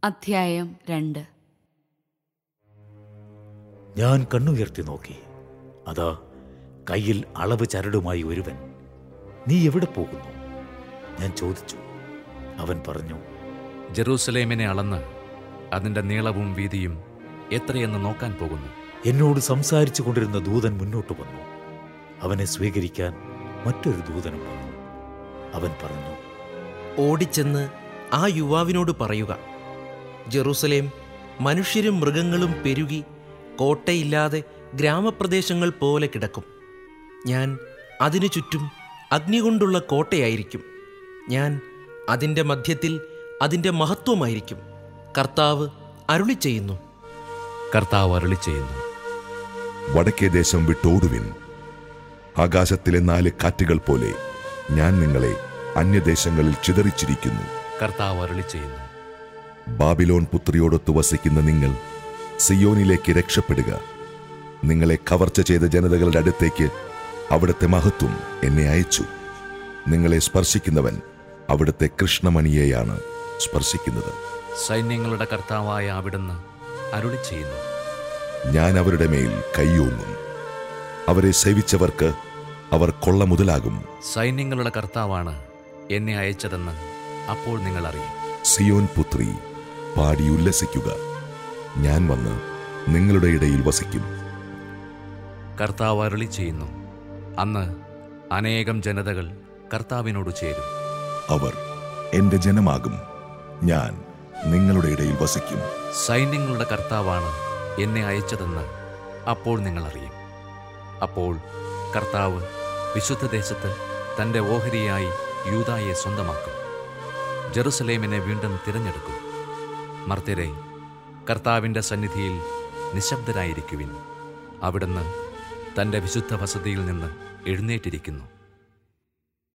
അധ്യായം 2. ഞാൻ കണ്ണുയർത്തി നോക്കി. അതാ കയ്യിൽ അളവ് ചരടുമായി ഒരുവൻ. നീ എവിടെ പോകുന്നു? ഞാൻ ചോദിച്ചു. അവൻ പറഞ്ഞു, ജെറൂസലേമിനെ അളന്ന് അതിൻ്റെ നീളവും വീതിയും എത്രയെന്ന് നോക്കാൻ പോകുന്നു. എന്നോട് സംസാരിച്ചു കൊണ്ടിരുന്ന ദൂതൻ മുന്നോട്ട് വന്നു. അവനെ സ്വീകരിക്കാൻ മറ്റൊരു ദൂതനും വന്നു. അവൻ പറഞ്ഞു, ഓടിച്ചെന്ന് ആ യുവാവിനോട് പറയുക, ജെറൂസലേം മനുഷ്യരും മൃഗങ്ങളും പെരുകി കോട്ടയില്ലാതെ ഗ്രാമപ്രദേശങ്ങൾ പോലെ കിടക്കും. ഞാൻ അതിനു ചുറ്റും അഗ്നി കൊണ്ടുള്ള കോട്ടയായിരിക്കും. ഞാൻ അതിൻ്റെ മധ്യത്തിൽ അതിൻ്റെ മഹത്വമായിരിക്കും. കർത്താവ് അരുളി ചെയ്യുന്നു. കർത്താവ് അരുളി ചെയ്യുന്നു. വടക്കേ ദേശം വിട്ടോടുവിൻ. ആകാശത്തിലെ 4 കാറ്റുകൾ പോലെ ഞാൻ നിങ്ങളെ അന്യദേശങ്ങളിൽ ചിതറിച്ചിരിക്കുന്നു. കർത്താവ് അരുളി ചെയ്യുന്നു. ബാബിലോൺ പുത്രിയോടൊത്ത് വസിക്കുന്ന നിങ്ങൾ സിയോനിലേക്ക് രക്ഷപ്പെടുക. നിങ്ങളെ കവർച്ച ചെയ്ത ജനതകളുടെ അടുത്തേക്ക് അവിടുത്തെ മഹത്വം എന്നെ അയച്ചു. നിങ്ങളെ സ്പർശിക്കുന്നവൻ അവിടുത്തെ കൃഷ്ണമണിയെയാണ് സ്പർശിക്കുന്നത്. സൈന്യങ്ങളുടെ കർത്താവായ അവിടുന്ന് അരുളി ചെയ്യുന്നു. ഞാൻ അവരുടെ മേൽ കൈയോങ്ങും. അവരെ സേവിച്ചവർക്ക് അവർ കൊള്ള മുതലാകും. സൈന്യങ്ങളുടെ കർത്താവാണ് എന്നെ അയച്ചതെന്ന് അപ്പോൾ നിങ്ങൾ അറിയും. സിയോൻ പുത്രി, പാടി ഉല്ലസിക്കുക. ഞാൻ വന്ന് നിങ്ങളുടെ ഇടയിൽ വസിക്കും. കർത്താവ് അരുളി ചെയ്യുന്നു. അന്ന് അനേകം ജനതകൾ കർത്താവിനോട് ചേരും. അവർ എന്റെ ജനമാകും. ഞാൻ നിങ്ങളുടെ ഇടയിൽ വസിക്കും. സൈന്യങ്ങളുടെ കർത്താവാണ് എന്നെ അയച്ചതെന്ന് അപ്പോൾ നിങ്ങൾ അറിയും. അപ്പോൾ കർത്താവ് വിശുദ്ധദേശത്ത് തൻ്റെ ഓഹരിയായി യൂദായെ സ്വന്തമാക്കും. ജെറുസലേമിനെ വീണ്ടും തിരഞ്ഞെടുക്കും. മർത്യരെ, കർത്താവിൻ്റെ സന്നിധിയിൽ നിശബ്ദരായിരിക്കുവിൻ. അവിടുന്ന് തൻ്റെ വിശുദ്ധ വസതിയിൽ നിന്ന് എഴുന്നേറ്റിരിക്കുന്നു.